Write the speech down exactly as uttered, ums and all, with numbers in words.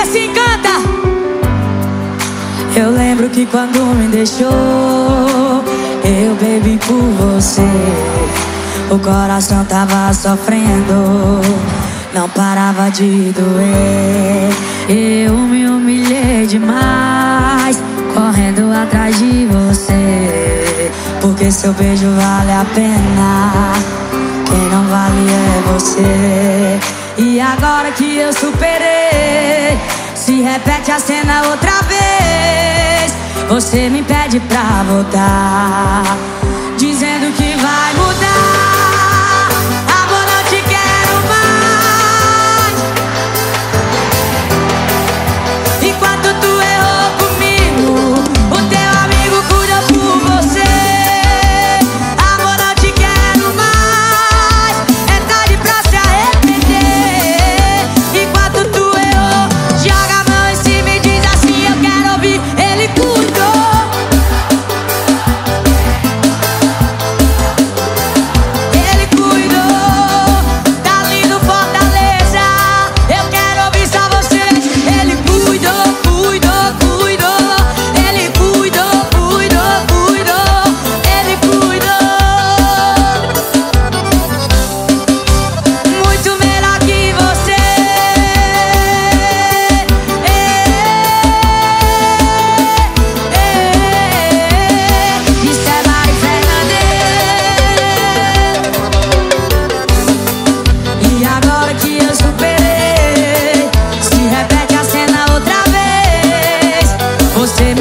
assim, canta. Eu lembro que quando me deixou, eu bebi por você. O coração tava sofrendo, não parava de doer. Eu me humilhei demais, correndo atrás de você. Porque seu beijo vale a pena, quem não vale é você. E agora que eu superei, se repete a cena outra vez. Você me pede pra voltar, dizendo que vai mudar. Amor, não te quero mais. Enquanto tu errou comigo, o teu amigo cuida por você. Amor, não te quero mais. É tarde pra se arrepender. Enquanto tu errou, joga a mão em cima e diz assim: eu quero ouvir. Ele cuidou. Ele cuidou. Tá lindo Fortaleza. Eu quero ouvir só vocês. Ele cuidou, cuidou, cuidou. Ele cuidou, cuidou, cuidou. Ele cuidou. Muito melhor que você. Isso é Mari Fernandes. E agora que eu superei, se repete a cena outra vez. Você